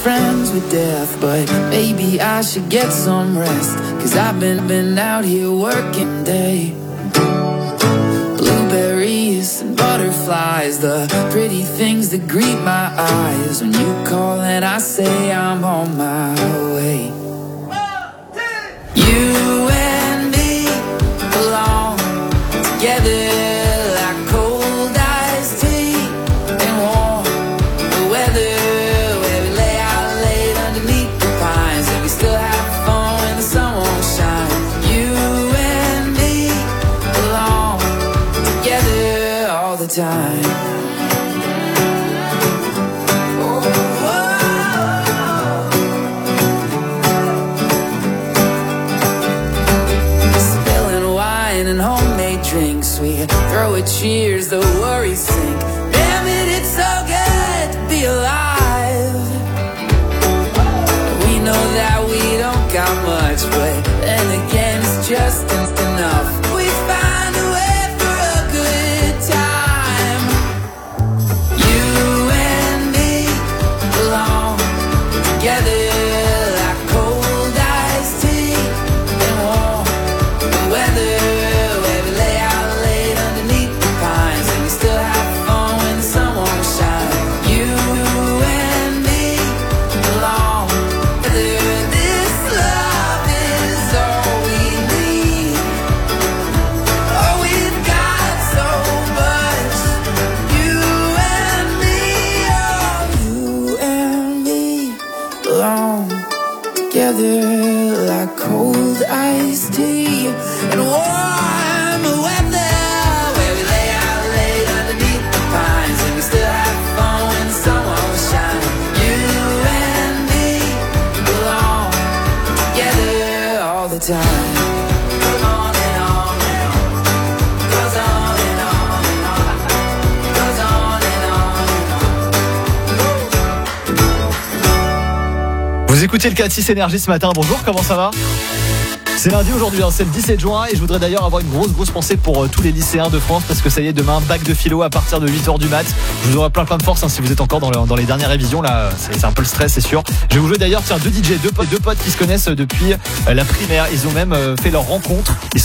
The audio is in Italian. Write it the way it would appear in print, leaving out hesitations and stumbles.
friends with death, but maybe I should get some rest, 'cause I've been out here working day. Blueberries and butterflies, the pretty things that greet my eyes when you call and I say I'm on my way. You and me belong together like cold iced tea and warm the weather, where we lay out late underneath the pines and we still have fun when the sun won't shine. You and me belong together all the time. And homemade drinks, we throw a cheers, the worries sink. Damn it, it's so good to be alive. We know that we don't got much, but then again it's just enough. We find a way for a good time. You and me belong together like cold iced tea and warm the weather. Together like cold iced tea and warm weather, where we lay out late underneath the pines and we still have fun when the sun won't shine. You and me belong together all the time. Goes on and on and on. Goes on and on and on. Goes on and on and on. Vous écoutez le 4-6 Énergie ce matin, bonjour, comment ça va ? C'est lundi aujourd'hui, c'est le 17 juin et je voudrais d'ailleurs avoir une grosse pensée pour tous les lycéens de France, parce que ça y est, demain, bac de philo à partir de 8h du mat. Je vous aurai plein de force si vous êtes encore dans les dernières révisions, là c'est un peu le stress, c'est sûr. Je vais vous jouer d'ailleurs, deux DJ, deux potes qui se connaissent depuis la primaire. Ils ont même fait leur rencontre.